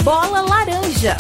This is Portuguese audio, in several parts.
Bola Laranja.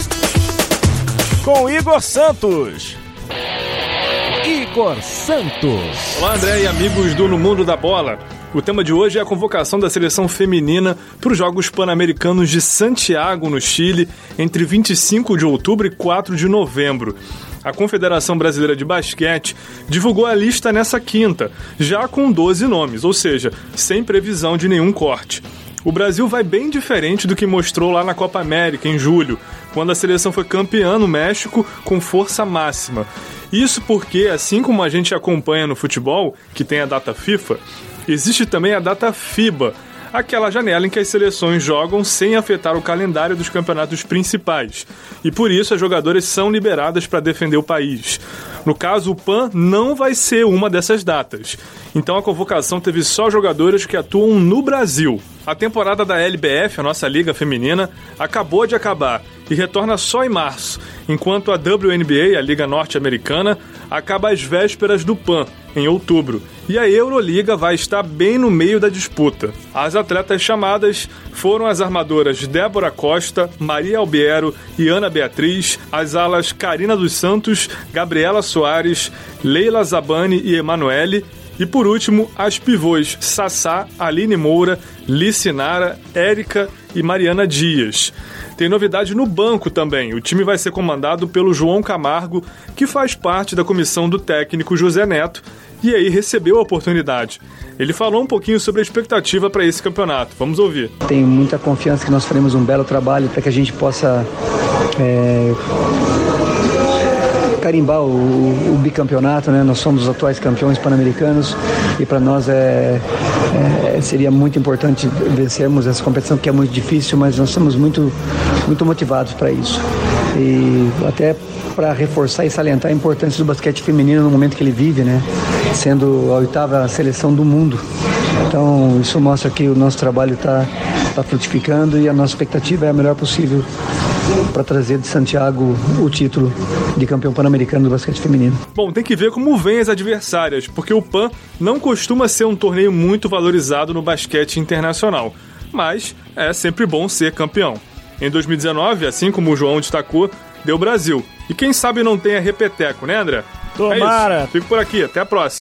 Com Igor Santos. Igor Santos. Olá, André e amigos do No Mundo da Bola. O tema de hoje é a convocação da seleção feminina para os Jogos Pan-Americanos de Santiago, no Chile, entre 25 de outubro e 4 de novembro. A Confederação Brasileira de Basquete divulgou a lista nessa quinta, já com 12 nomes, ou seja, sem previsão de nenhum corte. O Brasil vai bem diferente do que mostrou lá na Copa América, em julho, quando a seleção foi campeã no México com força máxima. Isso porque, assim como a gente acompanha no futebol, que tem a data FIFA, existe também a data FIBA, aquela janela em que as seleções jogam sem afetar o calendário dos campeonatos principais. E por isso as jogadoras são liberadas para defender o país. No caso, o PAN não vai ser uma dessas datas. Então a convocação teve só jogadoras que atuam no Brasil. A temporada da LBF, a nossa liga feminina, acabou de acabar e retorna só em março, enquanto a WNBA, a liga norte-americana, acaba às vésperas do PAN, em outubro. E a Euroliga vai estar bem no meio da disputa. As atletas chamadas foram as armadoras Débora Costa, Maria Albiero e Ana Beatriz, as alas Karina dos Santos, Gabriela Soares, Leila Zabani e Emanuele, e por último, as pivôs Sassá, Aline Moura, Licinara, Érica e Mariana Dias. Tem novidade no banco também. O time vai ser comandado pelo João Camargo, que faz parte da comissão do técnico José Neto, e aí recebeu a oportunidade. Ele falou um pouquinho sobre a expectativa para esse campeonato. Vamos ouvir. Tenho muita confiança que nós faremos um belo trabalho para que a gente possa carimbar o bicampeonato, né? Nós somos os atuais campeões pan-americanos e para nós seria muito importante vencermos essa competição, que é muito difícil, mas nós estamos muito motivados para isso. E até para reforçar e salientar a importância do basquete feminino no momento que ele vive, né? Sendo a 8ª seleção do mundo. Então isso mostra que o nosso trabalho está frutificando e a nossa expectativa é a melhor possível para trazer de Santiago o título de campeão pan-americano do basquete feminino. Bom, tem que ver como vêm as adversárias, porque o PAN não costuma ser um torneio muito valorizado no basquete internacional, mas é sempre bom ser campeão. Em 2019, assim como o João destacou, deu Brasil. E quem sabe não tenha repeteco, né, André? Tomara! É isso. Fico por aqui, até a próxima.